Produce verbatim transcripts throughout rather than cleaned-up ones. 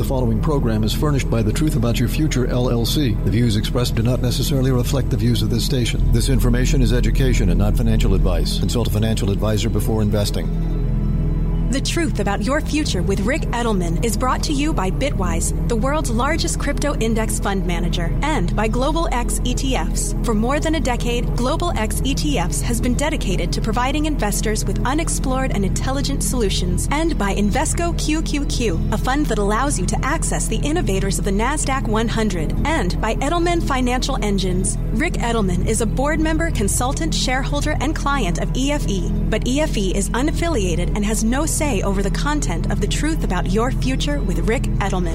The following program is furnished by The Truth About Your Future, L L C. The views expressed do not necessarily reflect the views of this station. This information is education and not financial advice. Consult a financial advisor before investing. The Truth About Your Future with Ric Edelman is brought to you by Bitwise, the world's largest crypto index fund manager, and by Global X E T Fs. For more than a decade, Global X E T Fs has been dedicated to providing investors with unexplored and intelligent solutions, and by Invesco Q Q Q, a fund that allows you to access the innovators of the NASDAQ one hundred, and by Edelman Financial Engines. Ric Edelman is a board member, consultant, shareholder, and client of E F E, but E F E is unaffiliated and has no say over the content of The Truth About Your Future with Ric Edelman.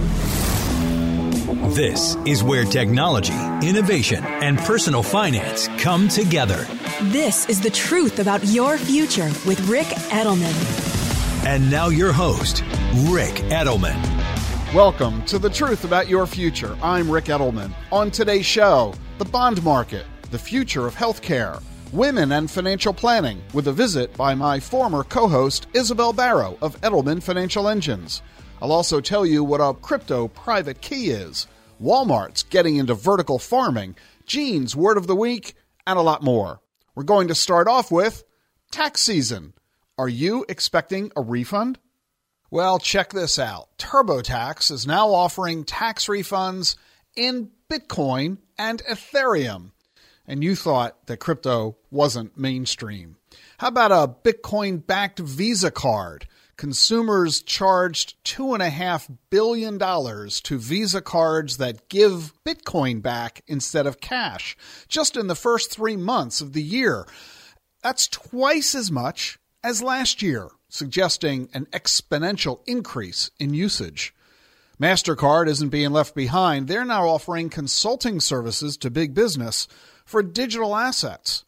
This is where technology, innovation, and personal finance come together. This is The Truth About Your Future with Ric Edelman. And now your host, Ric Edelman. Welcome to The Truth About Your Future. I'm Ric Edelman. On today's show, the bond market, the future of healthcare, women and financial planning, with a visit by my former co-host, Isabel Barrow of Edelman Financial Engines. I'll also tell you what a crypto private key is, Walmart's getting into vertical farming, Gene's word of the week, and a lot more. We're going to start off with tax season. Are you expecting a refund? Well, check this out. TurboTax is now offering tax refunds in Bitcoin and Ethereum. And you thought that crypto wasn't mainstream. How about a Bitcoin-backed Visa card? Consumers charged two point five billion dollars to Visa cards that give Bitcoin back instead of cash, just in the first three months of the year. That's twice as much as last year, suggesting an exponential increase in usage. MasterCard isn't being left behind. They're now offering consulting services to big business for digital assets.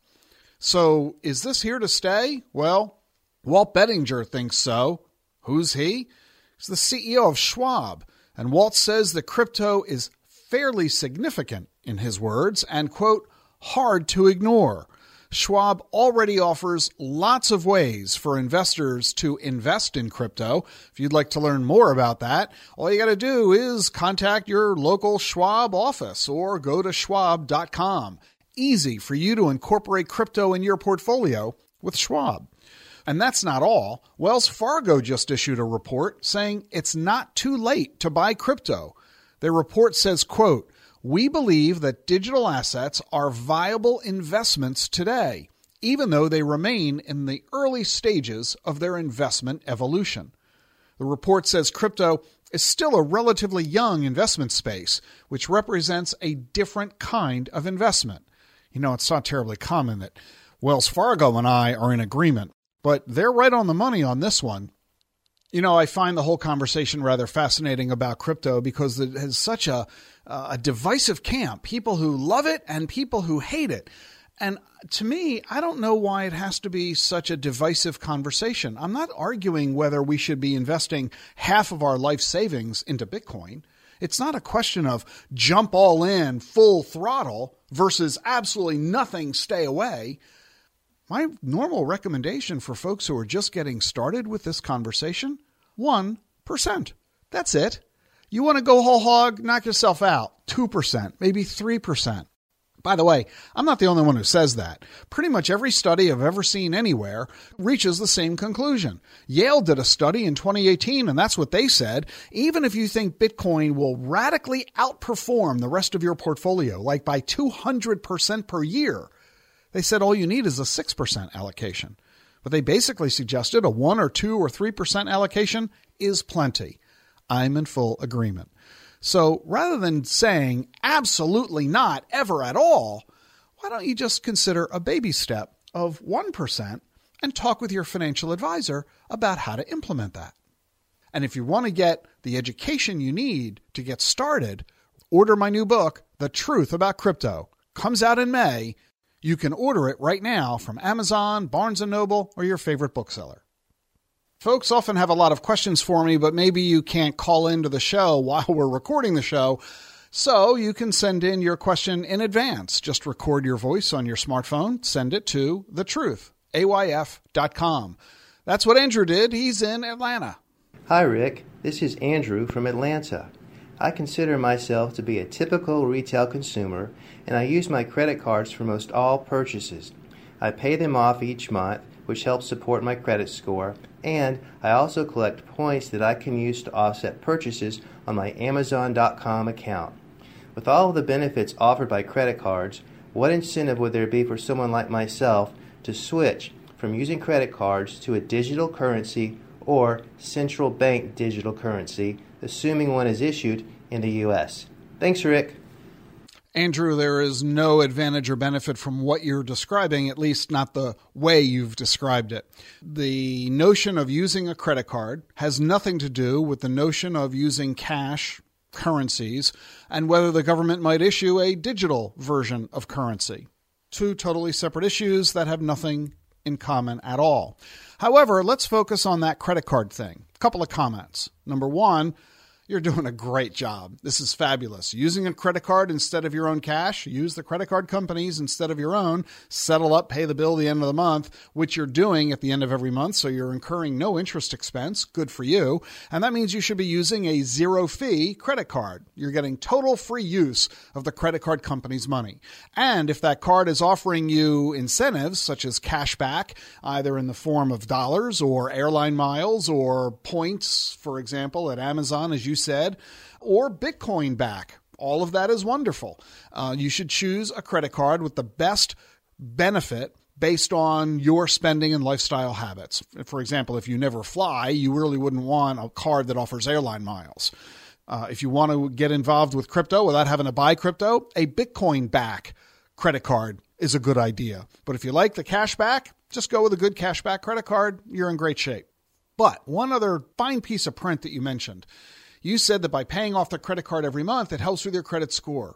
So is this here to stay? Well, Walt Bettinger thinks so. Who's he? He's the C E O of Schwab. And Walt says that crypto is fairly significant, in his words, and, quote, hard to ignore. Schwab already offers lots of ways for investors to invest in crypto. If you'd like to learn more about that, all you got to do is contact your local Schwab office or go to schwab dot com. Easy for you to incorporate crypto in your portfolio with Schwab. And that's not all. Wells Fargo just issued a report saying it's not too late to buy crypto. Their report says, quote, "We believe that digital assets are viable investments today, even though they remain in the early stages of their investment evolution." The report says crypto is still a relatively young investment space, which represents a different kind of investment. You know, it's not terribly common that Wells Fargo and I are in agreement, but they're right on the money on this one. You know, I find the whole conversation rather fascinating about crypto because it has such a, a divisive camp, people who love it and people who hate it. And to me, I don't know why it has to be such a divisive conversation. I'm not arguing whether we should be investing half of our life savings into Bitcoin. It's not a question of jump all in, full throttle versus absolutely nothing, stay away. My normal recommendation for folks who are just getting started with this conversation, one percent. That's it. You want to go whole hog, knock yourself out. two percent, maybe three percent. By the way, I'm not the only one who says that. Pretty much every study I've ever seen anywhere reaches the same conclusion. Yale did a study in twenty eighteen, and that's what they said. Even if you think Bitcoin will radically outperform the rest of your portfolio, like by two hundred percent per year, they said all you need is a six percent allocation. But they basically suggested a one or two or three percent allocation is plenty. I'm in full agreement. So rather than saying absolutely not ever at all, why don't you just consider a baby step of one percent and talk with your financial advisor about how to implement that? And if you want to get the education you need to get started, order my new book, The Truth About Crypto. Comes out in May. You can order it right now from Amazon, Barnes and Noble, or your favorite bookseller. Folks often have a lot of questions for me, but maybe you can't call into the show while we're recording the show. So you can send in your question in advance. Just record your voice on your smartphone, send it to the truth, A Y F dot com. That's what Andrew did. He's in Atlanta. Hi, Rick. This is Andrew from Atlanta. I consider myself to be a typical retail consumer, and I use my credit cards for most all purchases. I pay them off each month, which helps support my credit score, and I also collect points that I can use to offset purchases on my Amazon dot com account. With all of the benefits offered by credit cards, what incentive would there be for someone like myself to switch from using credit cards to a digital currency or central bank digital currency, assuming one is issued in the U S? Thanks, Rick. Andrew, there is no advantage or benefit from what you're describing, at least not the way you've described it. The notion of using a credit card has nothing to do with the notion of using cash, currencies, and whether the government might issue a digital version of currency. Two totally separate issues that have nothing in common at all. However, let's focus on that credit card thing. A couple of comments. Number one, you're doing a great job. This is fabulous. Using a credit card instead of your own cash, use the credit card companies instead of your own, settle up, pay the bill at the end of the month, which you're doing at the end of every month, so you're incurring no interest expense. Good for you. And that means you should be using a zero-fee credit card. You're getting total free use of the credit card company's money. And if that card is offering you incentives, such as cash back, either in the form of dollars or airline miles or points, for example, at Amazon, as you said, or Bitcoin back. All of that is wonderful. Uh, you should choose a credit card with the best benefit based on your spending and lifestyle habits. For example, if you never fly, you really wouldn't want a card that offers airline miles. Uh, if you want to get involved with crypto without having to buy crypto, a Bitcoin back credit card is a good idea. But if you like the cash back, just go with a good cash back credit card. You're in great shape. But one other fine piece of print that you mentioned. You said that by paying off the credit card every month, it helps with your credit score.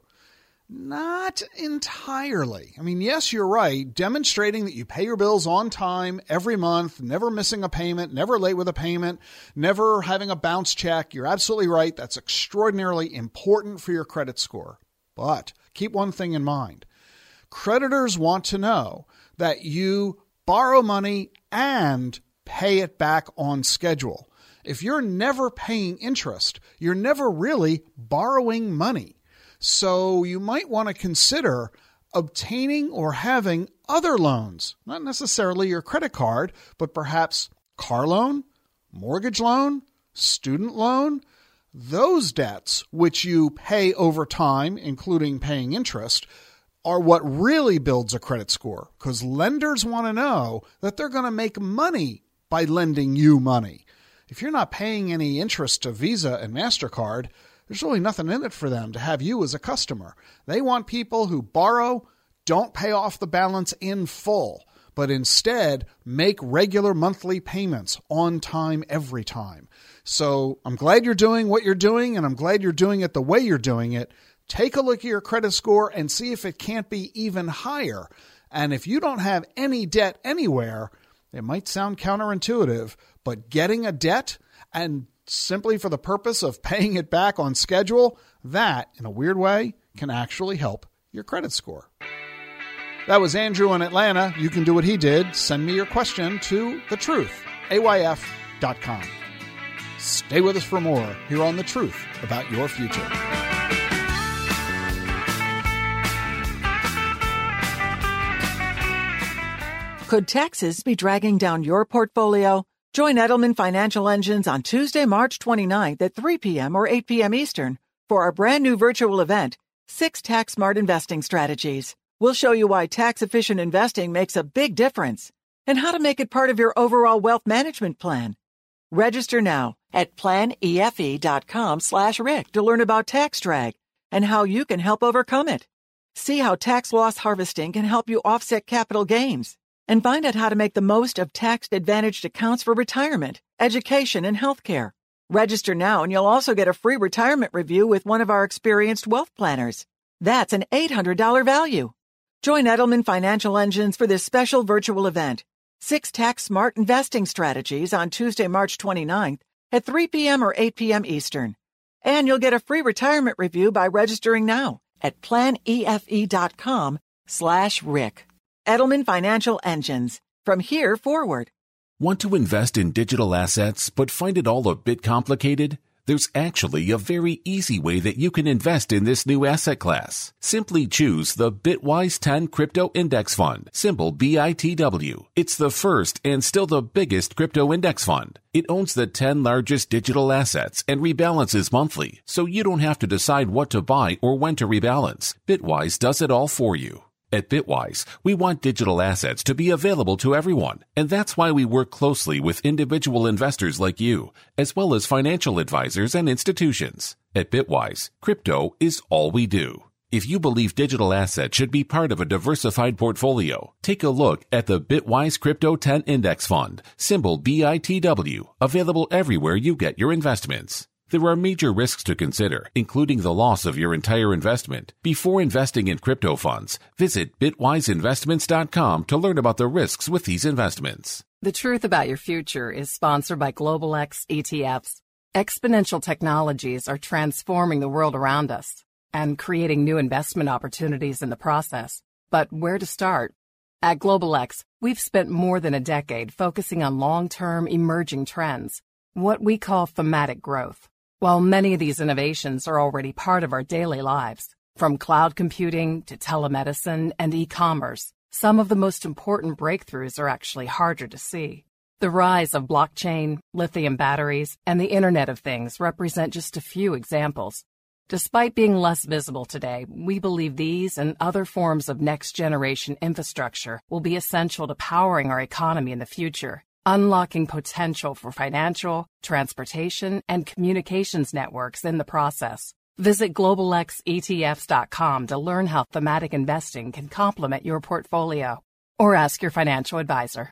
Not entirely. I mean, yes, you're right. Demonstrating that you pay your bills on time every month, never missing a payment, never late with a payment, never having a bounce check. You're absolutely right. That's extraordinarily important for your credit score. But keep one thing in mind. Creditors want to know that you borrow money and pay it back on schedule. If you're never paying interest, you're never really borrowing money. So you might want to consider obtaining or having other loans, not necessarily your credit card, but perhaps car loan, mortgage loan, student loan. Those debts, which you pay over time, including paying interest, are what really builds a credit score, because lenders want to know that they're going to make money by lending you money. If you're not paying any interest to Visa and MasterCard, there's really nothing in it for them to have you as a customer. They want people who borrow, don't pay off the balance in full, but instead make regular monthly payments on time every time. So I'm glad you're doing what you're doing, and I'm glad you're doing it the way you're doing it. Take a look at your credit score and see if it can't be even higher. And if you don't have any debt anywhere, it might sound counterintuitive, but getting a debt and simply for the purpose of paying it back on schedule, that, in a weird way, can actually help your credit score. That was Andrew in Atlanta. You can do what he did. Send me your question to the truth, A Y F dot com. Stay with us for more here on The Truth About Your Future. Could taxes be dragging down your portfolio? Join Edelman Financial Engines on Tuesday, March twenty-ninth at three p.m. or eight p.m. Eastern for our brand new virtual event, Six Tax Smart Investing Strategies. We'll show you why tax-efficient investing makes a big difference and how to make it part of your overall wealth management plan. Register now at planefe.com slash Rick to learn about tax drag and how you can help overcome it. See how tax loss harvesting can help you offset capital gains. And find out how to make the most of tax-advantaged accounts for retirement, education, and healthcare. Register now and you'll also get a free retirement review with one of our experienced wealth planners. That's an eight hundred dollars value. Join Edelman Financial Engines for this special virtual event, Six Tax Smart Investing Strategies, on Tuesday, March twenty-ninth at three p.m. or eight p.m. Eastern. And you'll get a free retirement review by registering now at planefe.com slash Rick. Edelman Financial Engines. From here forward. Want to invest in digital assets but find it all a bit complicated? There's actually a very easy way that you can invest in this new asset class. Simply choose the Bitwise ten Crypto Index Fund, symbol B I T W. It's the first and still the biggest crypto index fund. It owns the ten largest digital assets and rebalances monthly, so you don't have to decide what to buy or when to rebalance. Bitwise does it all for you. At Bitwise, we want digital assets to be available to everyone, and that's why we work closely with individual investors like you, as well as financial advisors and institutions. At Bitwise, crypto is all we do. If you believe digital assets should be part of a diversified portfolio, take a look at the Bitwise Crypto ten Index Fund, symbol B I T W, available everywhere you get your investments. There are major risks to consider, including the loss of your entire investment. Before investing in crypto funds, visit bitwise investments dot com to learn about the risks with these investments. The Truth About Your Future is sponsored by Global X E T Fs. Exponential technologies are transforming the world around us and creating new investment opportunities in the process. But where to start? At Global X, we've spent more than a decade focusing on long-term emerging trends, what we call thematic growth. While many of these innovations are already part of our daily lives, from cloud computing to telemedicine and e-commerce, some of the most important breakthroughs are actually harder to see. The rise of blockchain, lithium batteries, and the Internet of Things represent just a few examples. Despite being less visible today, we believe these and other forms of next-generation infrastructure will be essential to powering our economy in the future, unlocking potential for financial, transportation, and communications networks in the process. Visit global x E T Fs dot com to learn how thematic investing can complement your portfolio, or ask your financial advisor.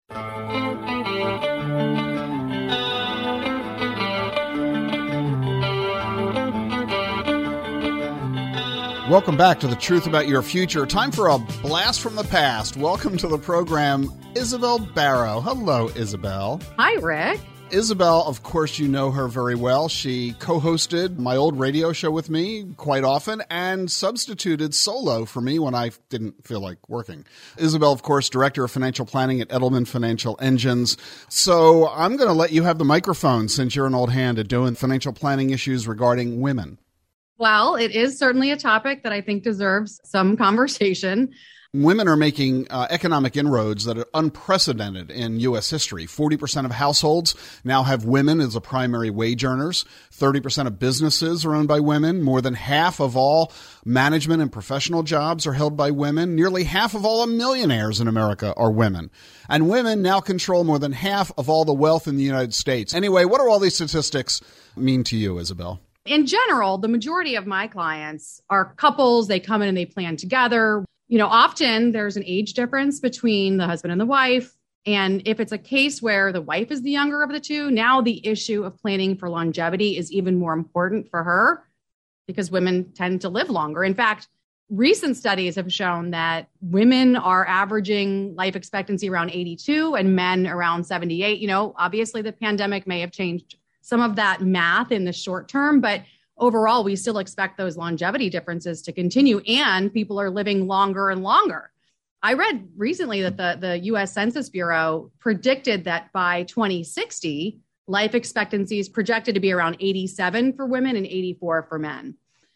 Welcome back to The Truth About Your Future. Time for a blast from the past. Welcome to the program, Isabel Barrow. Hello, Isabel. Hi, Rick. Isabel, of course, you know her very well. She co-hosted my old radio show with me quite often and substituted solo for me when I didn't feel like working. Isabel, of course, Director of Financial Planning at Edelman Financial Engines. So I'm going to let you have the microphone since you're an old hand at doing financial planning issues regarding women. Well, it is certainly a topic that I think deserves some conversation. Women are making uh, economic inroads that are unprecedented in U S history. forty percent of households now have women as a primary wage earners. thirty percent of businesses are owned by women. More than half of all management and professional jobs are held by women. Nearly half of all millionaires in America are women. And women now control more than half of all the wealth in the United States. Anyway, what do all these statistics mean to you, Isabel? In general, the majority of my clients are couples. They come in and they plan together. You know, often there's an age difference between the husband and the wife. And if it's a case where the wife is the younger of the two, now the issue of planning for longevity is even more important for her because women tend to live longer. In fact, recent studies have shown that women are averaging life expectancy around eighty-two and men around seventy-eight. You know, obviously the pandemic may have changed some of that math in the short term, but overall, we still expect those longevity differences to continue, and people are living longer and longer. I read recently that the, the U S Census Bureau predicted that by twenty sixty, life expectancy is projected to be around eighty-seven for women and eighty-four for men.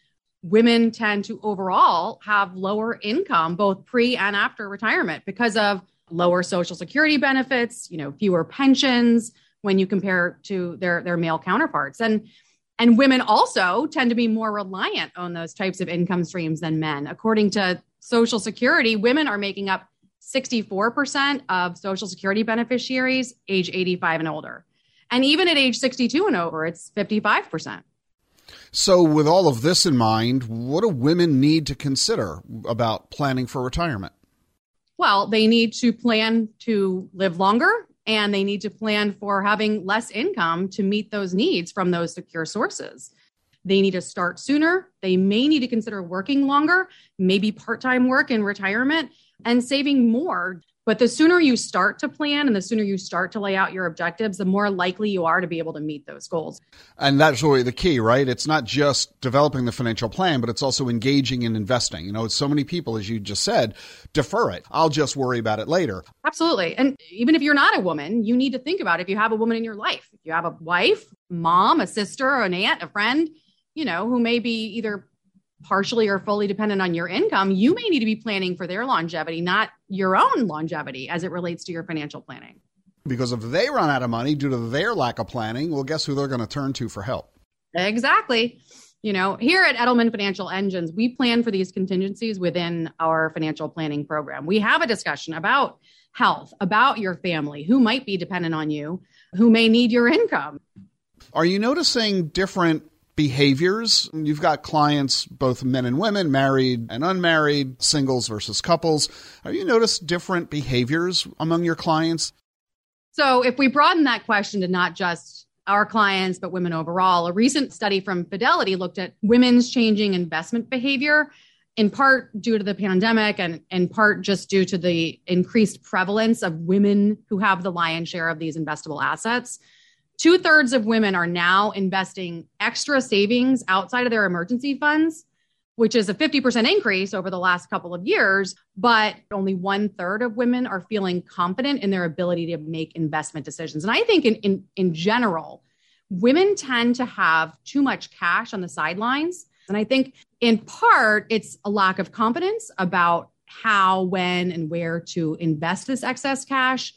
Women tend to overall have lower income, both pre and after retirement, because of lower Social Security benefits, you know, fewer pensions when you compare to their, their male counterparts. And And women also tend to be more reliant on those types of income streams than men. According to Social Security, women are making up sixty-four percent of Social Security beneficiaries age eighty-five and older. And even at age sixty-two and over, it's fifty-five percent. So with all of this in mind, what do women need to consider about planning for retirement? Well, they need to plan to live longer, and they need to plan for having less income to meet those needs from those secure sources. They need to start sooner. They may need to consider working longer, maybe part-time work in retirement, and saving more. But the sooner you start to plan and the sooner you start to lay out your objectives, the more likely you are to be able to meet those goals. And that's really the key, right? It's not just developing the financial plan, but it's also engaging in investing. You know, so many people, as you just said, defer it. I'll just worry about it later. Absolutely. And even if you're not a woman, you need to think about if you have a woman in your life. If you have a wife, mom, a sister, an aunt, a friend, you know, who may be either partially or fully dependent on your income, you may need to be planning for their longevity, not your own longevity as it relates to your financial planning. Because if they run out of money due to their lack of planning, well, guess who they're going to turn to for help? Exactly. You know, here at Edelman Financial Engines, we plan for these contingencies within our financial planning program. We have a discussion about health, about your family, who might be dependent on you, who may need your income. Are you noticing different behaviors? You've got clients, both men and women, married and unmarried, singles versus couples. Have you noticed different behaviors among your clients? So if we broaden that question to not just our clients, but women overall, a recent study from Fidelity looked at women's changing investment behavior, in part due to the pandemic and in part just due to the increased prevalence of women who have the lion's share of these investable assets. Two thirds of women are now investing extra savings outside of their emergency funds, which is a fifty percent increase over the last couple of years. But only one third of women are feeling confident in their ability to make investment decisions. And I think in, in, in general, women tend to have too much cash on the sidelines. And I think in part, it's a lack of confidence about how, when, and where to invest this excess cash.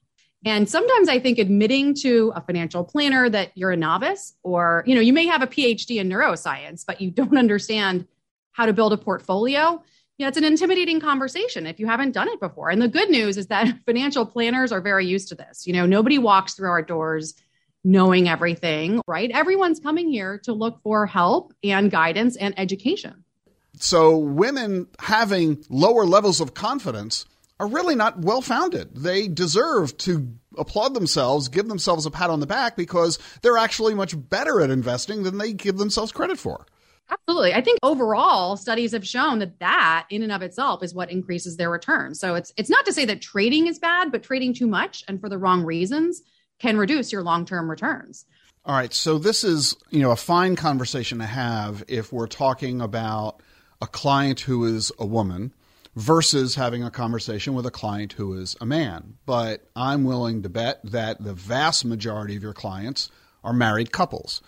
And sometimes I think admitting to a financial planner that you're a novice, or, you know, you may have a P H D in neuroscience, but you don't understand how to build a portfolio. You know, it's an intimidating conversation if you haven't done it before. And the good news is that financial planners are very used to this. You know, nobody walks through our doors knowing everything, right? Everyone's coming here to look for help and guidance and education. So women having lower levels of confidence are really not well-founded. They deserve to applaud themselves, give themselves a pat on the back, because they're actually much better at investing than they give themselves credit for. Absolutely. I think overall studies have shown that that in and of itself is what increases their return. So it's it's not to say that trading is bad, but trading too much and for the wrong reasons can reduce your long-term returns. All right. So this is, you know, a fine conversation to have if we're talking about a client who is a woman versus having a conversation with a client who is a man. But I'm willing to bet that the vast majority of your clients are married couples.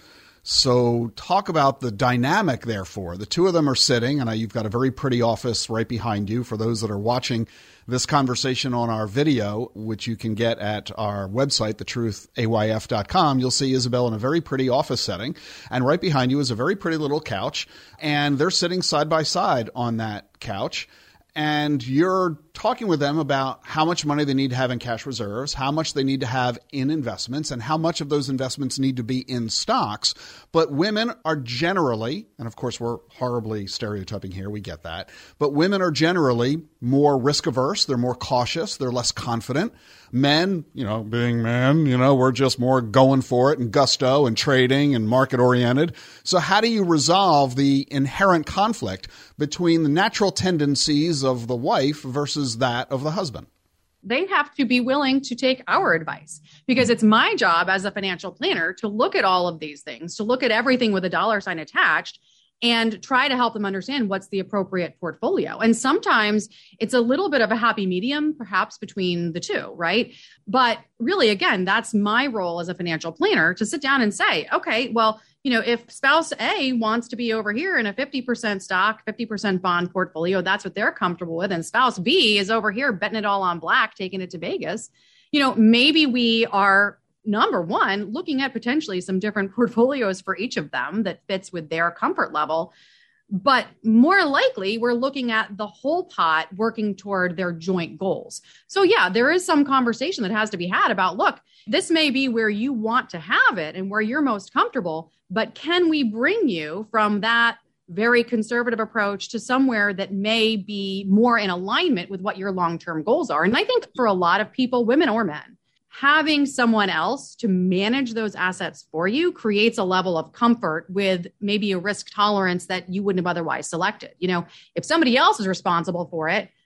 So talk about the dynamic, therefore. The two of them are sitting, and you've got a very pretty office right behind you. For those that are watching this conversation on our video, which you can get at our website, the truth A Y F dot com, you'll see Isabel in a very pretty office setting. And right behind you is a very pretty little couch, and they're sitting side by side on that couch. And you're talking with them about how much money they need to have in cash reserves, how much they need to have in investments, and how much of those investments need to be in stocks. But women are generally, and of course we're horribly stereotyping here, we get that, but women are generally more risk averse, they're more cautious, they're less confident. Men, you know, being men, you know, we're just more going for it and gusto and trading and market oriented. So how do you resolve the inherent conflict between the natural tendencies of the wife versus that of the husband? They have to be willing to take our advice, because it's my job as a financial planner to look at all of these things, to look at everything with a dollar sign attached and try to help them understand what's the appropriate portfolio. And sometimes it's a little bit of a happy medium, perhaps between the two, right? But really, again, that's my role as a financial planner to sit down and say, okay, well, you know, if spouse A wants to be over here in a fifty percent stock, fifty percent bond portfolio, that's what they're comfortable with. And spouse B is over here betting it all on black, taking it to Vegas. You know, maybe we are, number one, looking at potentially some different portfolios for each of them that fits with their comfort level. But more likely, we're looking at the whole pot working toward their joint goals. So yeah, there is some conversation that has to be had about, look, this may be where you want to have it and where you're most comfortable, but can we bring you from that very conservative approach to somewhere that may be more in alignment with what your long-term goals are? And I think for a lot of people, women or men, having someone else to manage those assets for you creates a level of comfort with maybe a risk tolerance that you wouldn't have otherwise selected. You know, if somebody else is responsible for it,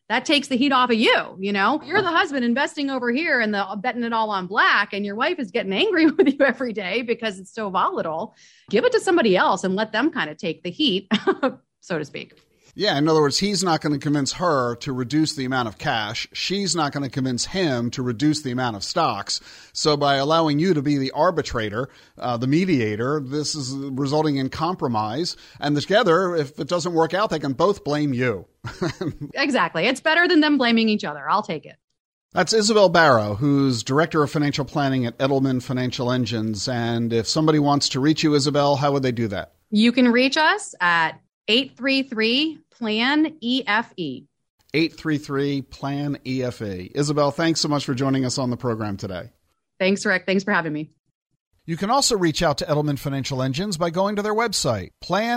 that takes the heat off of you. You know, you're the husband investing over here and the betting it all on black, and your wife is getting angry with you every day because it's so volatile. Give it to somebody else and let them kind of take the heat, so to speak. Yeah, in other words, he's not going to convince her to reduce the amount of cash. She's not going to convince him to reduce the amount of stocks. So by allowing you to be the arbitrator, uh, the mediator, this is resulting in compromise. And together, if it doesn't work out, they can both blame you. Exactly. It's better than them blaming each other. I'll take it. That's Isabel Barrow, who's Director of Financial Planning at Edelman Financial Engines. And if somebody wants to reach you, Isabel, how would they do that? You can reach us at eight three three plan E F E. eight three three plan E F E. Isabel, thanks so much for joining us on the program today. Thanks, Rick. Thanks for having me. You can also reach out to Edelman Financial Engines by going to their website,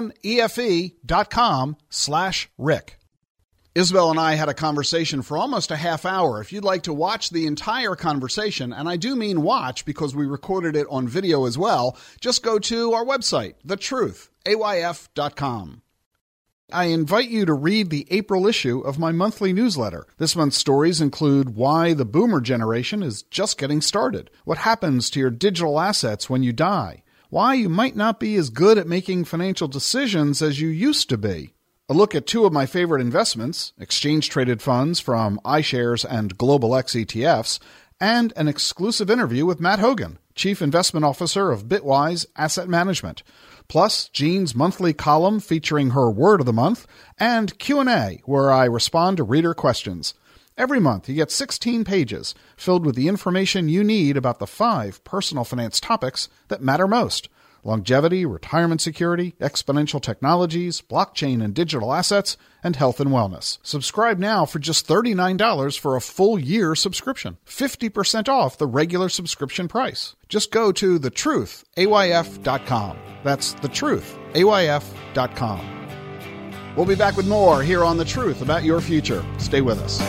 planefe.com slash Rick. Isabel and I had a conversation for almost a half hour. If you'd like to watch the entire conversation, and I do mean watch because we recorded it on video as well, just go to our website, the truth A Y F dot com. I invite you to read the April issue of my monthly newsletter. This month's stories include why the boomer generation is just getting started, what happens to your digital assets when you die, why you might not be as good at making financial decisions as you used to be, a look at two of my favorite investments, exchange-traded funds from iShares and Global X E T Fs, and an exclusive interview with Matt Hogan, Chief Investment Officer of Bitwise Asset Management. Plus, Jean's monthly column featuring her Word of the Month, and Q and A, where I respond to reader questions. Every month, you get sixteen pages filled with the information you need about the five personal finance topics that matter most: longevity, retirement security, exponential technologies, blockchain and digital assets, and health and wellness. Subscribe now for just thirty-nine dollars for a full year subscription, fifty percent off the regular subscription price. Just go to the truth A Y F dot com. That's the truth A Y F dot com. We'll be back with more here on The Truth About Your Future. Stay with us.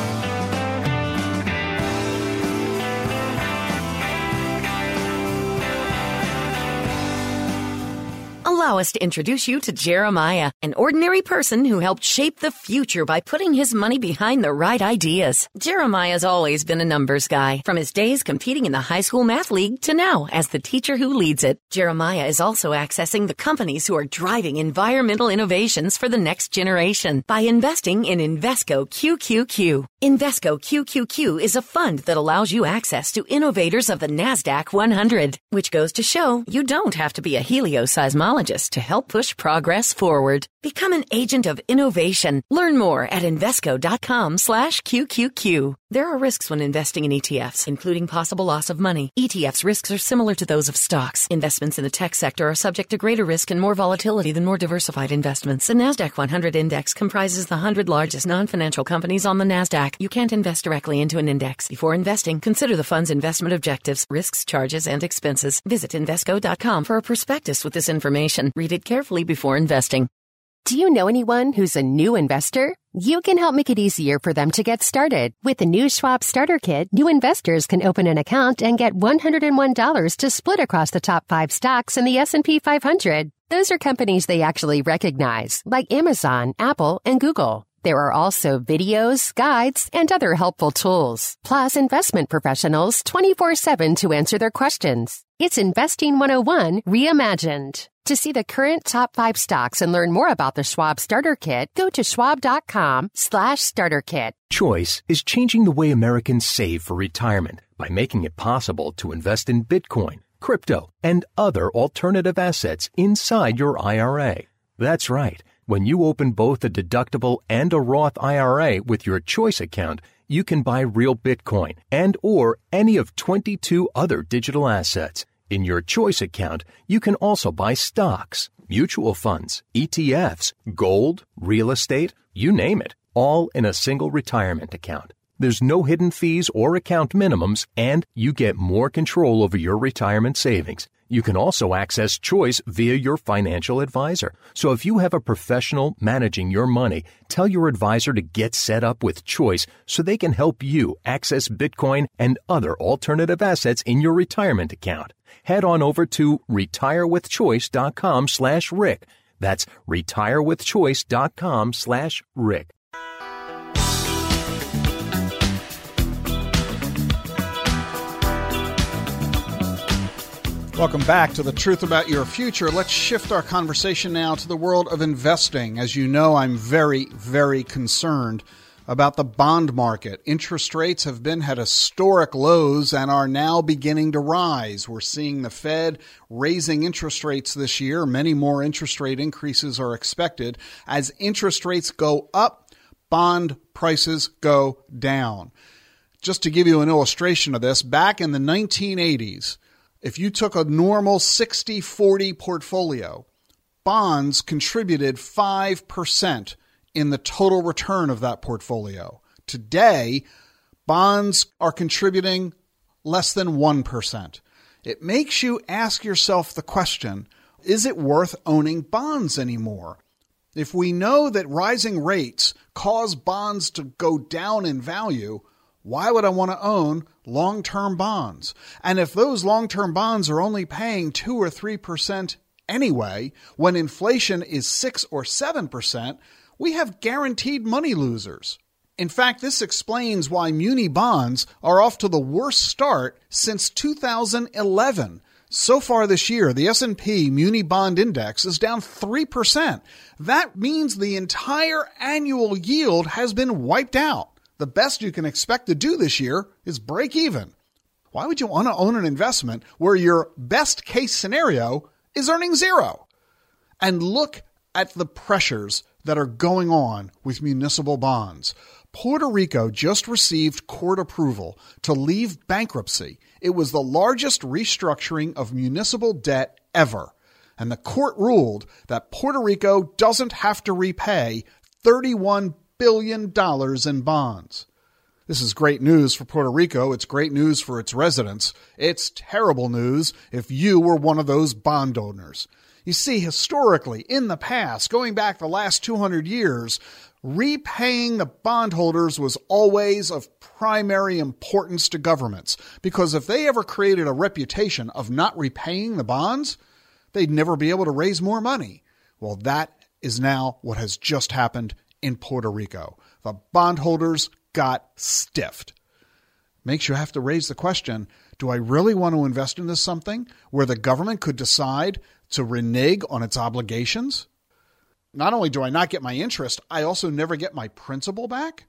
Allow us to introduce you to Jeremiah, an ordinary person who helped shape the future by putting his money behind the right ideas. Jeremiah's always been a numbers guy, from his days competing in the high school math league to now as the teacher who leads it. Jeremiah is also accessing the companies who are driving environmental innovations for the next generation by investing in Invesco Q Q Q. Invesco Q Q Q is a fund that allows you access to innovators of the NASDAQ one hundred, which goes to show you don't have to be a helioseismologist to help push progress forward. Become an agent of innovation. Learn more at Invesco.com slash QQQ. There are risks when investing in E T Fs, including possible loss of money. E T Fs' risks are similar to those of stocks. Investments in the tech sector are subject to greater risk and more volatility than more diversified investments. The NASDAQ one hundred index comprises the one hundred largest non-financial companies on the NASDAQ. You can't invest directly into an index. Before investing, consider the fund's investment objectives, risks, charges, and expenses. Visit Invesco dot com for a prospectus with this information. Read it carefully before investing. Do you know anyone who's a new investor? You can help make it easier for them to get started. With the new Schwab Starter Kit, new investors can open an account and get one hundred one dollars to split across the top five stocks in the S and P five hundred. Those are companies they actually recognize, like Amazon, Apple, and Google. There are also videos, guides, and other helpful tools, plus investment professionals twenty-four seven to answer their questions. It's Investing one oh one reimagined. To see the current top five stocks and learn more about the Schwab Starter Kit, go to schwab.com slash starter kit. Choice is changing the way Americans save for retirement by making it possible to invest in Bitcoin, crypto, and other alternative assets inside your I R A. That's right. When you open both a deductible and a Roth I R A with your Choice account, you can buy real Bitcoin and or any of twenty-two other digital assets. In your Choice account, you can also buy stocks, mutual funds, E T Fs, gold, real estate, you name it, all in a single retirement account. There's no hidden fees or account minimums, and you get more control over your retirement savings. You can also access Choice via your financial advisor. So if you have a professional managing your money, tell your advisor to get set up with Choice so they can help you access Bitcoin and other alternative assets in your retirement account. Head on over to retirewithchoice.com slash Rick. That's retirewithchoice.com slash Rick. Welcome back to The Truth About Your Future. Let's shift our conversation now to the world of investing. As you know, I'm very, very concerned about the bond market. Interest rates have been at historic lows and are now beginning to rise. We're seeing the Fed raising interest rates this year. Many more interest rate increases are expected. As interest rates go up, bond prices go down. Just to give you an illustration of this, back in the nineteen eighties, if you took a normal sixty forty portfolio, bonds contributed five percent in the total return of that portfolio. Today, bonds are contributing less than one percent. It makes you ask yourself the question, is it worth owning bonds anymore? If we know that rising rates cause bonds to go down in value, why would I want to own long-term bonds? And if those long-term bonds are only paying two or three percent anyway, when inflation is six or seven percent, we have guaranteed money losers. In fact, this explains why muni bonds are off to the worst start since two thousand eleven. So far this year, the S and P Muni Bond Index is down three percent. That means the entire annual yield has been wiped out. The best you can expect to do this year is break even. Why would you want to own an investment where your best case scenario is earning zero? And look at the pressures that are going on with municipal bonds. Puerto Rico just received court approval to leave bankruptcy. It was the largest restructuring of municipal debt ever. And the court ruled that Puerto Rico doesn't have to repay thirty-one billion dollars in bonds. This is great news for Puerto Rico. It's great news for its residents. It's terrible news if you were one of those bond owners. You see, historically, in the past, going back the last two hundred years, repaying the bondholders was always of primary importance to governments, because if they ever created a reputation of not repaying the bonds, they'd never be able to raise more money. Well, that is now what has just happened in Puerto Rico. The bondholders got stiffed. Makes you have to raise the question, do I really want to invest into something where the government could decide to renege on its obligations? Not only do I not get my interest, I also never get my principal back.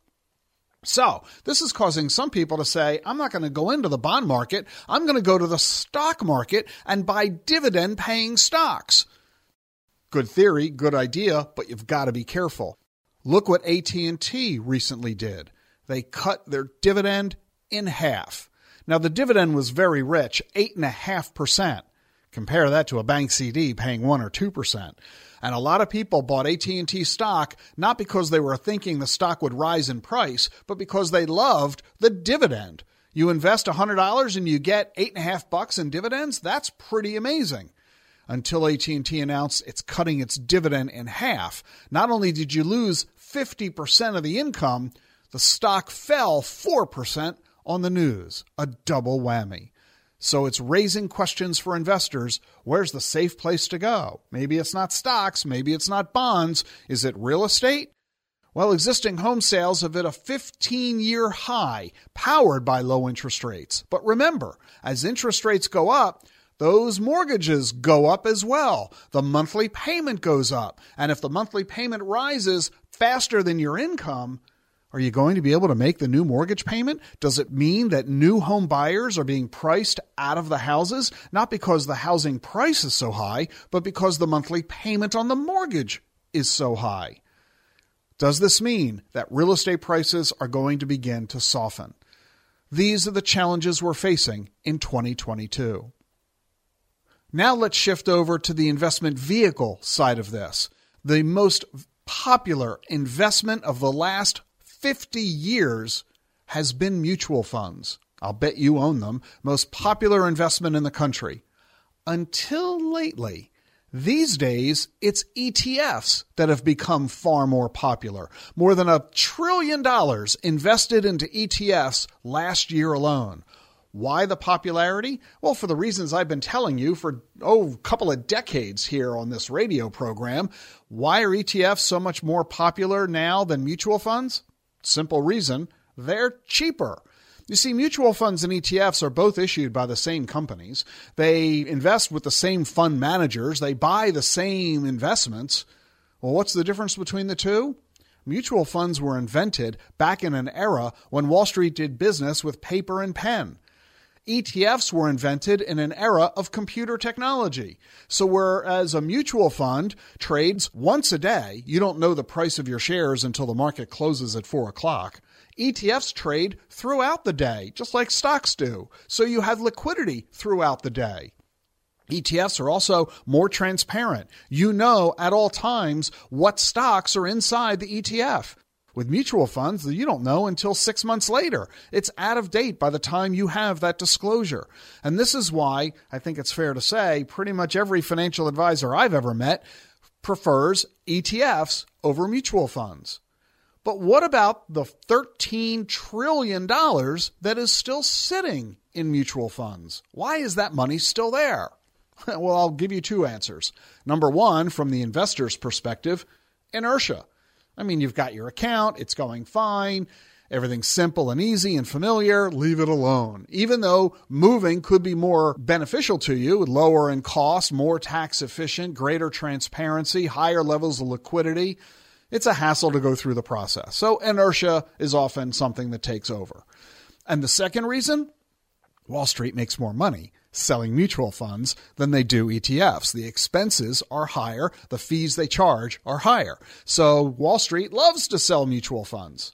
So this is causing some people to say, I'm not going to go into the bond market. I'm going to go to the stock market and buy dividend-paying stocks. Good theory, good idea, but you've got to be careful. Look what A T and T recently did. They cut their dividend in half. Now, the dividend was very rich, eight point five percent. Compare that to a bank C D paying one or two percent. And a lot of people bought A T and T stock not because they were thinking the stock would rise in price, but because they loved the dividend. You invest one hundred dollars and you get eight and a half bucks in dividends? That's pretty amazing. Until A T and T announced it's cutting its dividend in half. Not only did you lose fifty percent of the income, the stock fell four percent on the news. A double whammy. So it's raising questions for investors. Where's the safe place to go? Maybe it's not stocks. Maybe it's not bonds. Is it real estate? Well, existing home sales have hit a fifteen-year high, powered by low interest rates. But remember, as interest rates go up, those mortgages go up as well. The monthly payment goes up. And if the monthly payment rises faster than your income, are you going to be able to make the new mortgage payment? Does it mean that new home buyers are being priced out of the houses, not because the housing price is so high, but because the monthly payment on the mortgage is so high? Does this mean that real estate prices are going to begin to soften? These are the challenges we're facing in twenty twenty-two. Now let's shift over to the investment vehicle side of this. The most popular investment of the last fifty years has been mutual funds. I'll bet you own them. Most popular investment in the country. Until lately, these days, it's E T Fs that have become far more popular. More than a trillion dollars invested into E T Fs last year alone. Why the popularity? Well, for the reasons I've been telling you for, oh, a couple of decades here on this radio program. Why are E T Fs so much more popular now than mutual funds? Simple reason, they're cheaper. You see, mutual funds and E T Fs are both issued by the same companies. They invest with the same fund managers. They buy the same investments. Well, what's the difference between the two? Mutual funds were invented back in an era when Wall Street did business with paper and pen. E T Fs were invented in an era of computer technology. So whereas a mutual fund trades once a day, you don't know the price of your shares until the market closes at four o'clock. E T Fs trade throughout the day, just like stocks do. So you have liquidity throughout the day. E T Fs are also more transparent. You know at all times what stocks are inside the E T F. With mutual funds, you don't know until six months later. It's out of date by the time you have that disclosure. And this is why I think it's fair to say pretty much every financial advisor I've ever met prefers E T Fs over mutual funds. But what about the thirteen trillion dollars that is still sitting in mutual funds? Why is that money still there? Well, I'll give you two answers. Number one, from the investor's perspective, inertia. I mean, you've got your account, it's going fine, everything's simple and easy and familiar, leave it alone. Even though moving could be more beneficial to you, lower in cost, more tax efficient, greater transparency, higher levels of liquidity, it's a hassle to go through the process. So inertia is often something that takes over. And the second reason, Wall Street makes more money selling mutual funds than they do E T Fs. The expenses are higher. The fees they charge are higher. So Wall Street loves to sell mutual funds.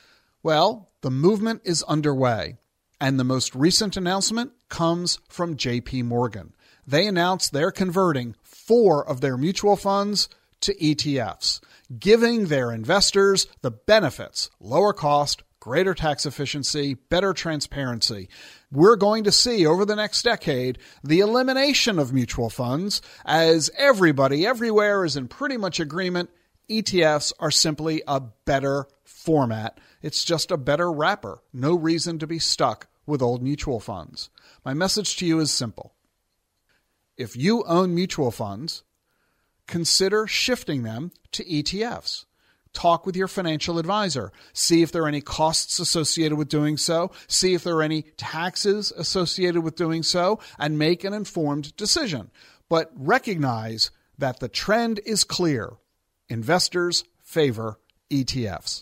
Well, the movement is underway. And the most recent announcement comes from J P Morgan. They announced they're converting four of their mutual funds to E T Fs, giving their investors the benefits, lower cost, greater tax efficiency, better transparency. We're going to see over the next decade the elimination of mutual funds as everybody everywhere is in pretty much agreement. E T Fs are simply a better format. It's just a better wrapper. No reason to be stuck with old mutual funds. My message to you is simple. If you own mutual funds, consider shifting them to E T Fs. Talk with your financial advisor. See if there are any costs associated with doing so. See if there are any taxes associated with doing so, and make an informed decision. But recognize that the trend is clear. Investors favor E T Fs.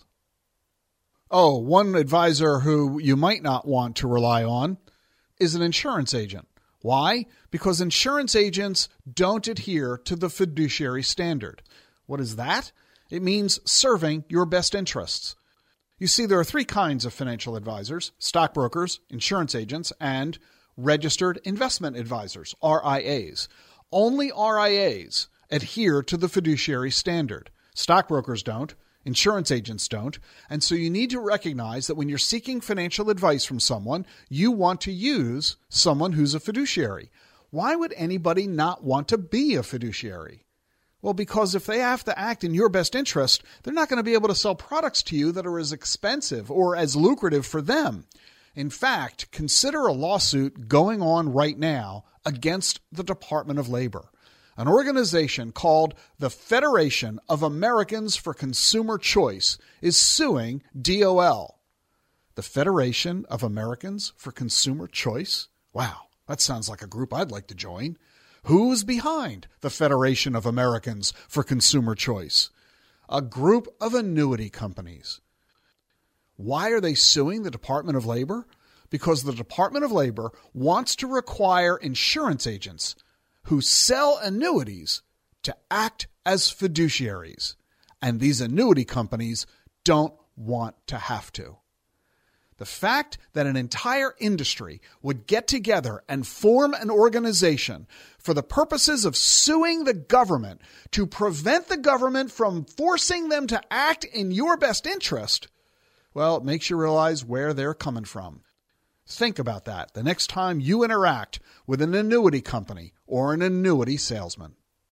Oh, one advisor who you might not want to rely on is an insurance agent. Why? Because insurance agents don't adhere to the fiduciary standard. What is that? It means serving your best interests. You see, there are three kinds of financial advisors: stockbrokers, insurance agents, and registered investment advisors, R I As. Only R I As adhere to the fiduciary standard. Stockbrokers don't. Insurance agents don't. And so you need to recognize that when you're seeking financial advice from someone, you want to use someone who's a fiduciary. Why would anybody not want to be a fiduciary? Well, because if they have to act in your best interest, they're not going to be able to sell products to you that are as expensive or as lucrative for them. In fact, consider a lawsuit going on right now against the Department of Labor. An organization called the Federation of Americans for Consumer Choice is suing D O L. The Federation of Americans for Consumer Choice? Wow, that sounds like a group I'd like to join. Who's behind the Federation of Americans for Consumer Choice? A group of annuity companies. Why are they suing the Department of Labor? Because the Department of Labor wants to require insurance agents who sell annuities to act as fiduciaries. And these annuity companies don't want to have to. The fact that an entire industry would get together and form an organization for the purposes of suing the government to prevent the government from forcing them to act in your best interest, well, it makes you realize where they're coming from. Think about that the next time you interact with an annuity company or an annuity salesman.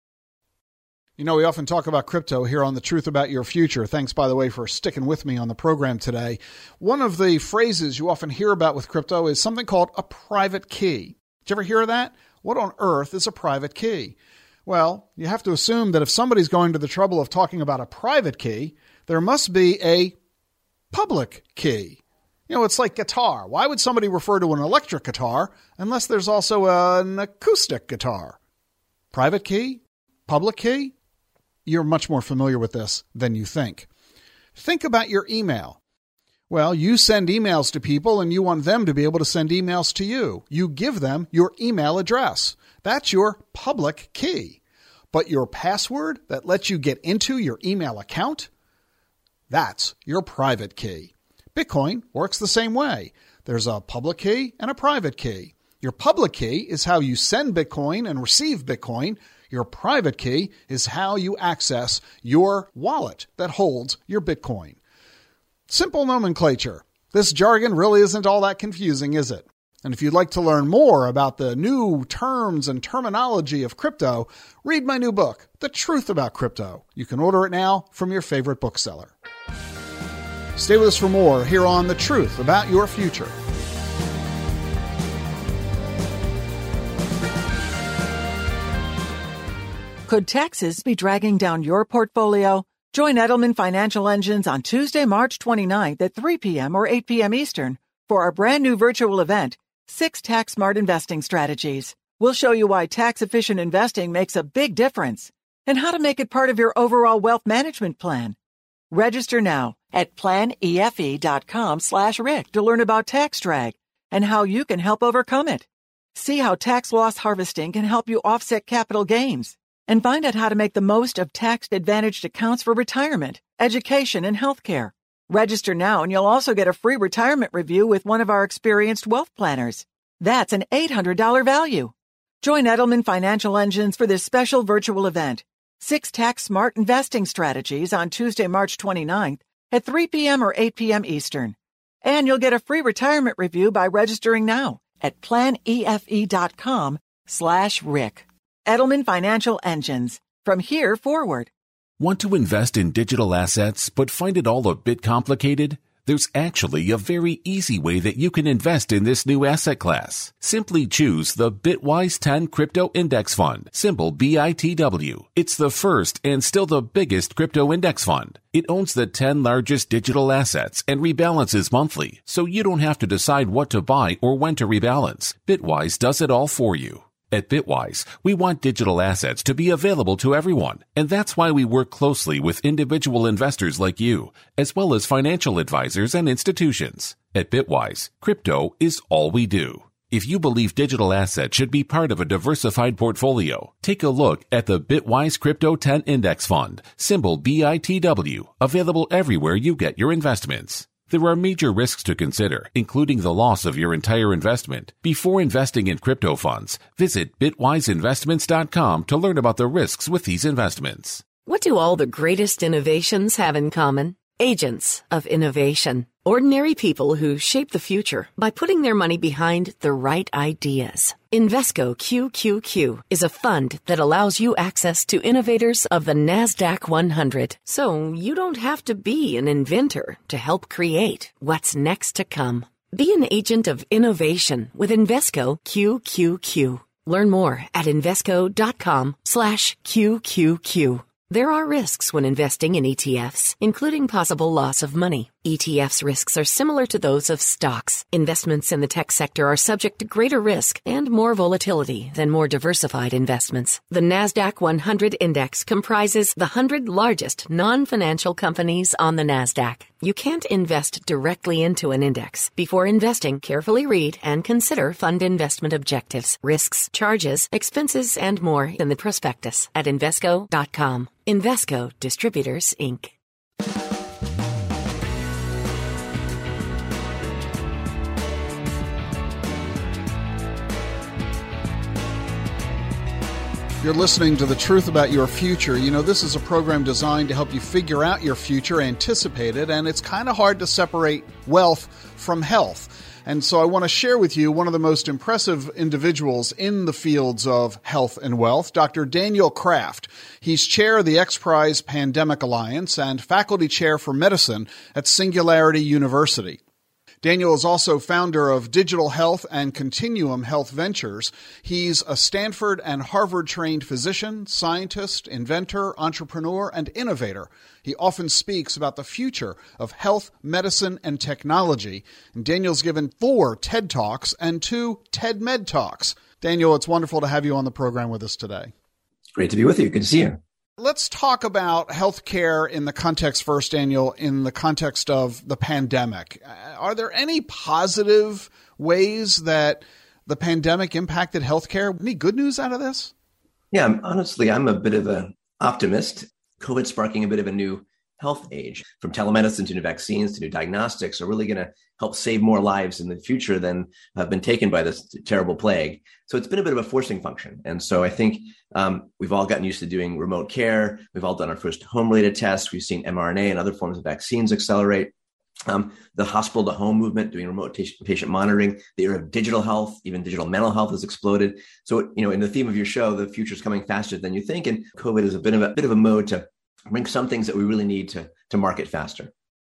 You know, we often talk about crypto here on The Truth About Your Future. Thanks, by the way, for sticking with me on the program today. One of the phrases you often hear about with crypto is something called a private key. Did you ever hear of that? What on earth is a private key? Well, you have to assume that if somebody's going to the trouble of talking about a private key, there must be a public key. You know, it's like guitar. Why would somebody refer to an electric guitar unless there's also an acoustic guitar? Private key? Public key? You're much more familiar with this than you think. Think about your email. Well, you send emails to people and you want them to be able to send emails to you. You give them your email address. That's your public key. But your password that lets you get into your email account, that's your private key. Bitcoin works the same way. There's a public key and a private key. Your public key is how you send Bitcoin and receive Bitcoin. Your private key is how you access your wallet that holds your Bitcoin. Simple nomenclature. This jargon really isn't all that confusing, is it? And if you'd like to learn more about the new terms and terminology of crypto, read my new book, The Truth About Crypto. You can order it now from your favorite bookseller. Stay with us for more here on The Truth About Your Future. Could taxes be dragging down your portfolio? Join Edelman Financial Engines on Tuesday, March twenty-ninth at three p.m. or eight p.m. Eastern for our brand new virtual event, Six Tax Smart Investing Strategies. We'll show you why tax-efficient investing makes a big difference and how to make it part of your overall wealth management plan. Register now at planefe.com slash Rick to learn about tax drag and how you can help overcome it. See how tax loss harvesting can help you offset capital gains. And find out how to make the most of tax-advantaged accounts for retirement, education, and healthcare. Register now and you'll also get a free retirement review with one of our experienced wealth planners. That's an eight hundred dollars value. Join Edelman Financial Engines for this special virtual event, Six Tax Smart Investing Strategies, on Tuesday, March twenty-ninth at three p.m. or eight p.m. Eastern. And you'll get a free retirement review by registering now at planefe.com slash Rick. Edelman Financial Engines. From here forward. Want to invest in digital assets but find it all a bit complicated? There's actually a very easy way that you can invest in this new asset class. Simply choose the Bitwise ten Crypto Index Fund, symbol B I T W. It's the first and still the biggest crypto index fund. It owns the ten largest digital assets and rebalances monthly, so you don't have to decide what to buy or when to rebalance. Bitwise does it all for you. At Bitwise, we want digital assets to be available to everyone, and that's why we work closely with individual investors like you, as well as financial advisors and institutions. At Bitwise, crypto is all we do. If you believe digital assets should be part of a diversified portfolio, take a look at the Bitwise Crypto ten Index Fund, symbol B I T W, available everywhere you get your investments. There are major risks to consider, including the loss of your entire investment. Before investing in crypto funds, visit bitwise investments dot com to learn about the risks with these investments. What do all the greatest innovations have in common? Agents of innovation. Ordinary people who shape the future by putting their money behind the right ideas. Invesco Q Q Q is a fund that allows you access to innovators of the NASDAQ one hundred. So you don't have to be an inventor to help create what's next to come. Be an agent of innovation with Invesco Q Q Q. Learn more at Invesco.com slash QQQ. There are risks when investing in E T Fs, including possible loss of money. E T Fs' risks are similar to those of stocks. Investments in the tech sector are subject to greater risk and more volatility than more diversified investments. The NASDAQ one hundred Index comprises the one hundred largest non-financial companies on the NASDAQ. You can't invest directly into an index. Before investing, carefully read and consider fund investment objectives, risks, charges, expenses, and more in the prospectus at Invesco dot com. Invesco Distributors, Incorporated. You're listening to The Truth About Your Future. You know, this is a program designed to help you figure out your future, anticipate it, and it's kind of hard to separate wealth from health. And so I want to share with you one of the most impressive individuals in the fields of health and wealth, Doctor Daniel Kraft. He's chair of the X Prize Pandemic Alliance and faculty chair for medicine at Singularity University. Daniel is also founder of Digital Health and Continuum Health Ventures. He's a Stanford and Harvard-trained physician, scientist, inventor, entrepreneur, and innovator. He often speaks about the future of health, medicine, and technology. And Daniel's given four TED Talks and two TED Med Talks. Daniel, it's wonderful to have you on the program with us today. Great to be with you. Good to see you. Let's talk about healthcare in the context first, Daniel, in the context of the pandemic. Are there any positive ways that the pandemic impacted healthcare? Any good news out of this? Yeah, honestly, I'm a bit of an optimist. COVID sparking a bit of a new health age, from telemedicine to new vaccines to new diagnostics, are really going to help save more lives in the future than have been taken by this terrible plague. So it's been a bit of a forcing function. And so I think um, we've all gotten used to doing remote care. We've all done our first home-related tests. We've seen mRNA and other forms of vaccines accelerate. Um, the hospital-to-home movement, doing remote t- patient monitoring, the era of digital health, even digital mental health has exploded. So, you know, in the theme of your show, the future is coming faster than you think. And COVID is a bit of a bit of a mode to bring some things that we really need to, to market faster.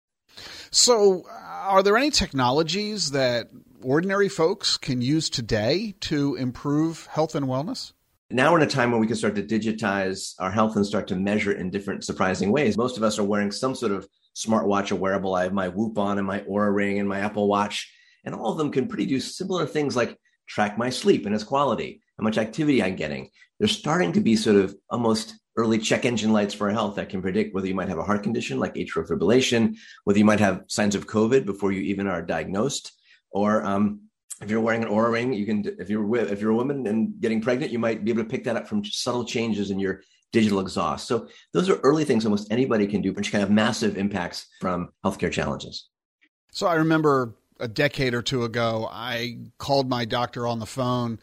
So are there any technologies that ordinary folks can use today to improve health and wellness? Now we're in a time when we can start to digitize our health and start to measure it in different surprising ways. Most of us are wearing some sort of smartwatch or wearable. I have my Whoop on and my Oura Ring and my Apple Watch, and all of them can pretty do similar things like track my sleep and its quality, how much activity I'm getting. They're starting to be sort of almost early check engine lights for our health that can predict whether you might have a heart condition like atrial fibrillation, whether you might have signs of COVID before you even are diagnosed, or um, if you're wearing an Oura Ring, you can. If you're if you're a woman and getting pregnant, you might be able to pick that up from subtle changes in your digital exhaust. So those are early things almost anybody can do, which can have massive impacts from healthcare challenges. So I remember a decade or two ago, I called my doctor on the phone,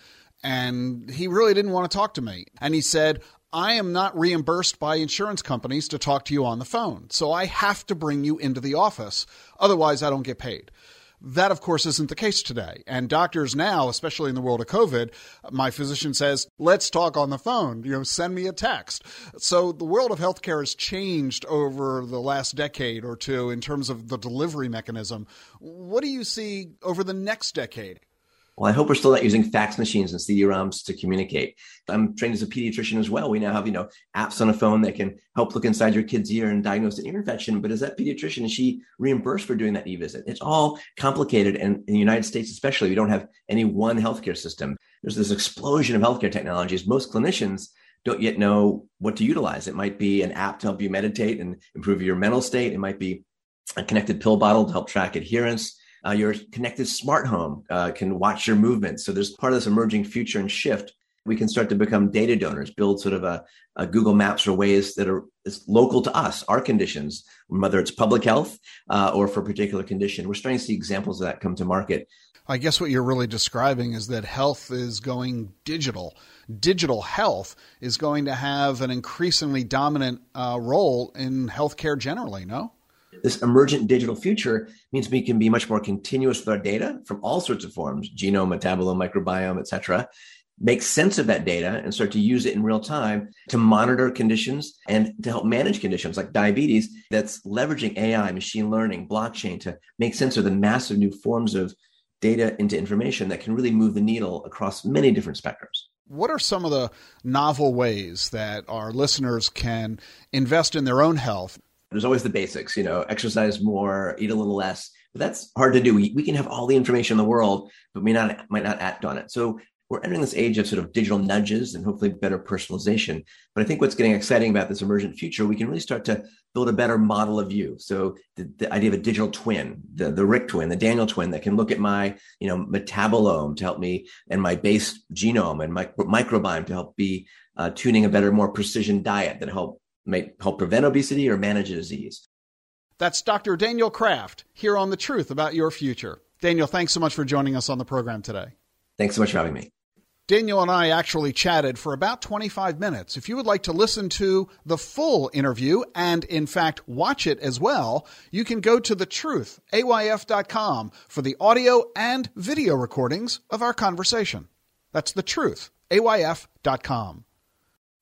and he really didn't want to talk to me. And he said, I am not reimbursed by insurance companies to talk to you on the phone, so I have to bring you into the office. Otherwise, I don't get paid. That, of course, isn't the case today. And doctors now, especially in the world of COVID, my physician says, let's talk on the phone, you know, send me a text. So the world of healthcare has changed over the last decade or two in terms of the delivery mechanism. What do you see over the next decade? Well, I hope we're still not using fax machines and C D ROMs to communicate. I'm trained as a pediatrician as well. We now have, you know, apps on a phone that can help look inside your kid's ear and diagnose an ear infection. But is that pediatrician, is she reimbursed for doing that e-visit? It's all complicated. And in the United States, especially, we don't have any one healthcare system. There's this explosion of healthcare technologies. Most clinicians don't yet know what to utilize. It might be an app to help you meditate and improve your mental state. It might be a connected pill bottle to help track adherence. Uh, your connected smart home uh, can watch your movements. So there's part of this emerging future and shift. We can start to become data donors, build sort of a, a Google Maps or ways that are is local to us, our conditions, whether it's public health uh, or for a particular condition. We're starting to see examples of that come to market. I guess what you're really describing is that health is going digital. Digital health is going to have an increasingly dominant uh, role in healthcare generally, no? This emergent digital future means we can be much more continuous with our data from all sorts of forms, genome, metabolome, microbiome, et cetera, make sense of that data and start to use it in real time to monitor conditions and to help manage conditions like diabetes. That's leveraging A I, machine learning, blockchain to make sense of the massive new forms of data into information that can really move the needle across many different spectrums. What are some of the novel ways that our listeners can invest in their own health? There's always the basics, you know, exercise more, eat a little less, but that's hard to do. We, we can have all the information in the world, but we not, might not act on it. So we're entering this age of sort of digital nudges and hopefully better personalization. But I think what's getting exciting about this emergent future, we can really start to build a better model of you. So the, the idea of a digital twin, the, the Rick twin, the Daniel twin that can look at my, you know, metabolome to help me and my base genome and my microbiome to help be uh, tuning a better, more precision diet that help may help prevent obesity or manage a disease. That's Doctor Daniel Kraft here on The Truth About Your Future. Daniel, thanks so much for joining us on the program today. Thanks so much for having me. Daniel and I actually chatted for about twenty-five minutes. If you would like to listen to the full interview and, in fact, watch it as well, you can go to the truth A Y F dot com for the audio and video recordings of our conversation. That's the truth A Y F dot com.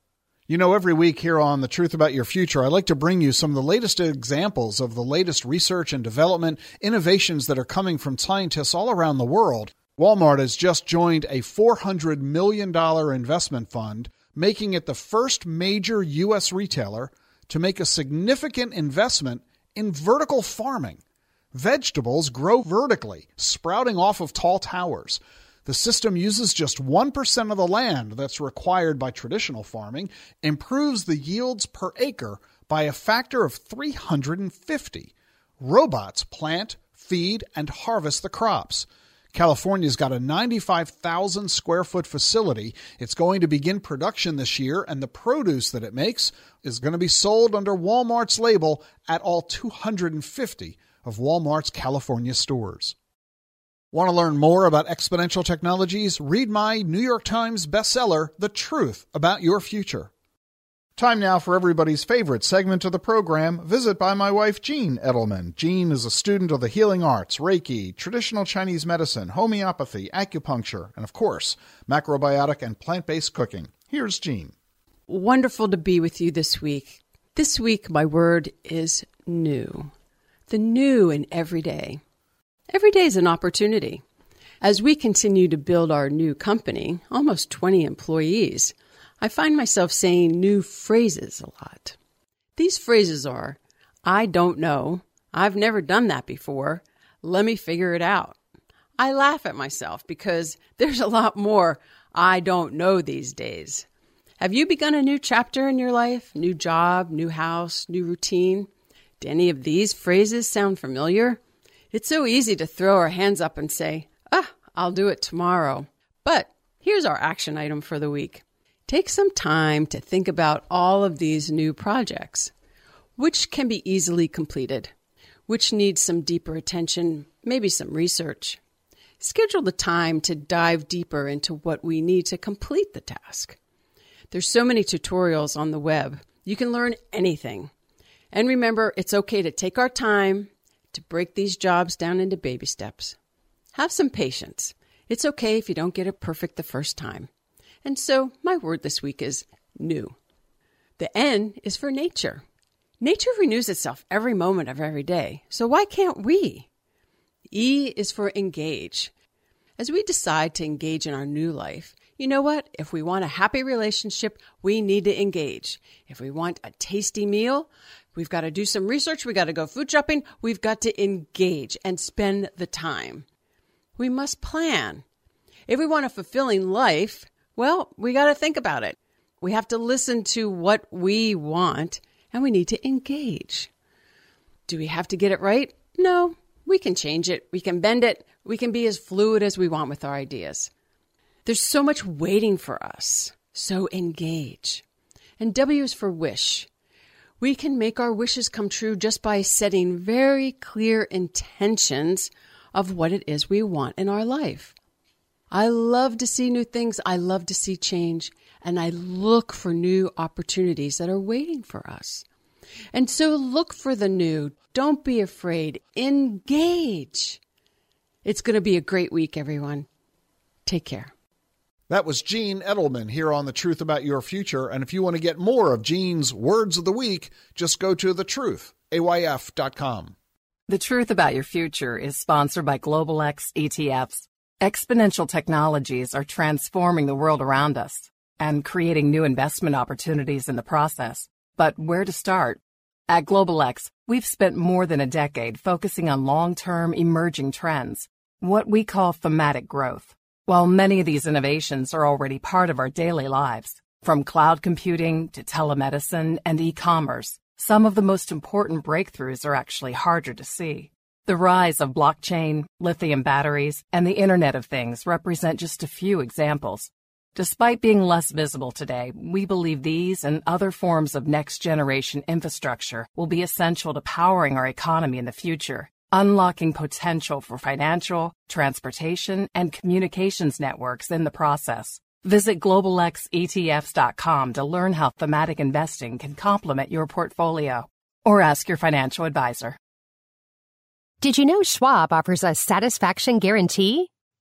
You know, every week here on The Truth About Your Future, I like to bring you some of the latest examples of the latest research and development innovations that are coming from scientists all around the world. Walmart has just joined a four hundred million dollars investment fund, making it the first major U S retailer to make a significant investment in vertical farming. Vegetables grow vertically, sprouting off of tall towers. The system uses just one percent of the land that's required by traditional farming, improves the yields per acre by a factor of three hundred fifty. Robots plant, feed, and harvest the crops. California's got a ninety-five thousand square foot facility. It's going to begin production this year, and the produce that it makes is going to be sold under Walmart's label at all two hundred fifty of Walmart's California stores. Want to learn more about exponential technologies? Read my New York Times bestseller, The Truth About Your Future. Time now for everybody's favorite segment of the program, Visit by my wife, Jean Edelman. Jean is a student of the healing arts, Reiki, traditional Chinese medicine, homeopathy, acupuncture, and of course, macrobiotic and plant-based cooking. Here's Jean. Wonderful to be with you this week. This week, my word is new. The new in every day. Every day is an opportunity. As we continue to build our new company, almost twenty employees, I find myself saying new phrases a lot. These phrases are, I don't know, I've never done that before, let me figure it out. I laugh at myself because there's a lot more I don't know these days. Have you begun a new chapter in your life? New job, new house, new routine? Do any of these phrases sound familiar? It's so easy to throw our hands up and say, ah, I'll do it tomorrow. But here's our action item for the week. Take some time to think about all of these new projects. Which can be easily completed? Which needs some deeper attention, maybe some research? Schedule the time to dive deeper into what we need to complete the task. There's so many tutorials on the web. You can learn anything. And remember, it's okay to take our time, to break these jobs down into baby steps. Have some patience. It's okay if you don't get it perfect the first time. And so my word this week is new. The N is for nature. Nature renews itself every moment of every day, so why can't we? E is for engage. As we decide to engage in our new life, you know what? If we want a happy relationship, we need to engage. If we want a tasty meal, we've got to do some research. We've got to go food shopping. We've got to engage and spend the time. We must plan. If we want a fulfilling life, well, we got to think about it. We have to listen to what we want, and we need to engage. Do we have to get it right? No, we can change it. We can bend it. We can be as fluid as we want with our ideas. There's so much waiting for us, so engage. And W is for wish. We can make our wishes come true just by setting very clear intentions of what it is we want in our life. I love to see new things. I love to see change. And I look for new opportunities that are waiting for us. And so look for the new. Don't be afraid. Engage. It's going to be a great week, everyone. Take care. That was Jean Edelman here on The Truth About Your Future. And if you want to get more of Jean's Words of the Week, just go to the truth a y f dot com. The Truth About Your Future is sponsored by Global X E T Fs. Exponential technologies are transforming the world around us and creating new investment opportunities in the process. But where to start? At Global X, we've spent more than a decade focusing on long-term emerging trends, what we call thematic growth. While many of these innovations are already part of our daily lives, from cloud computing to telemedicine and e-commerce, some of the most important breakthroughs are actually harder to see. The rise of blockchain, lithium batteries, and the Internet of Things represent just a few examples. Despite being less visible today, we believe these and other forms of next-generation infrastructure will be essential to powering our economy in the future, unlocking potential for financial, transportation, and communications networks in the process. Visit global x e t f s dot com to learn how thematic investing can complement your portfolio, or ask your financial advisor. Did you know Schwab offers a satisfaction guarantee?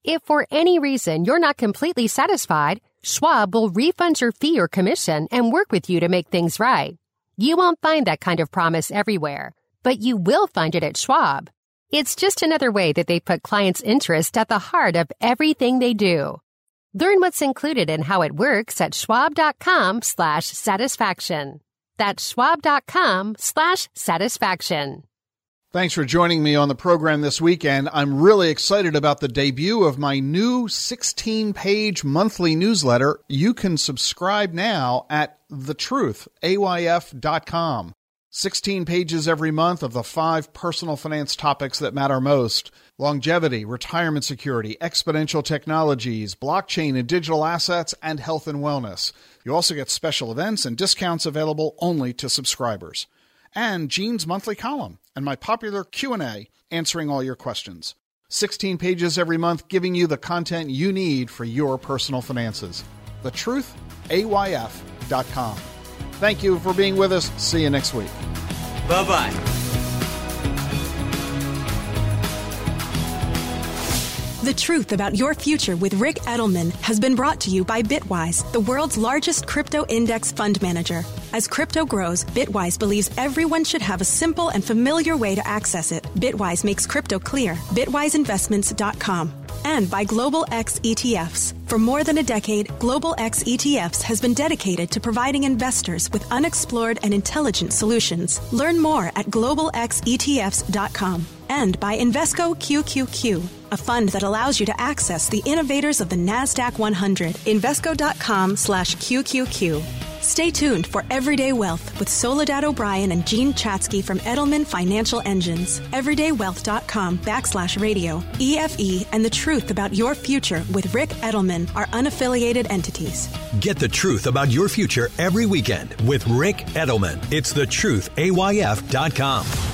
If for any reason you're not completely satisfied, Schwab will refund your fee or commission and work with you to make things right. You won't find that kind of promise everywhere, but you will find it at Schwab. It's just another way that they put clients' interest at the heart of everything they do. Learn what's included and how it works at schwab.com slash satisfaction. That's schwab.com slash satisfaction. Thanks for joining me on the program this weekend. I'm really excited about the debut of my new sixteen-page monthly newsletter. You can subscribe now at the truth A Y F dot com. sixteen pages every month of the five personal finance topics that matter most: longevity, retirement security, exponential technologies, blockchain and digital assets, and health and wellness. You also get special events and discounts available only to subscribers. And Gene's monthly column and my popular Q and A answering all your questions. sixteen pages every month giving you the content you need for your personal finances. the truth A Y F dot com. Thank you for being with us. See you next week. Bye-bye. The Truth About Your Future with Ric Edelman has been brought to you by Bitwise, the world's largest crypto index fund manager. As crypto grows, Bitwise believes everyone should have a simple and familiar way to access it. Bitwise makes crypto clear. Bitwise Investments dot com. And by Global X E T Fs. For more than a decade, Global X E T Fs has been dedicated to providing investors with unexplored and intelligent solutions. Learn more at global x e t f s dot com. And by Invesco Q Q Q, a fund that allows you to access the innovators of the NASDAQ one hundred. Invesco.com slash QQQ. Stay tuned for Everyday Wealth with Soledad O'Brien and Gene Chatsky from Edelman Financial Engines. Everydaywealth.com backslash radio. E F E and The Truth About Your Future with Ric Edelman are unaffiliated entities. Get the truth about your future every weekend with Ric Edelman. It's the truth A Y F dot com.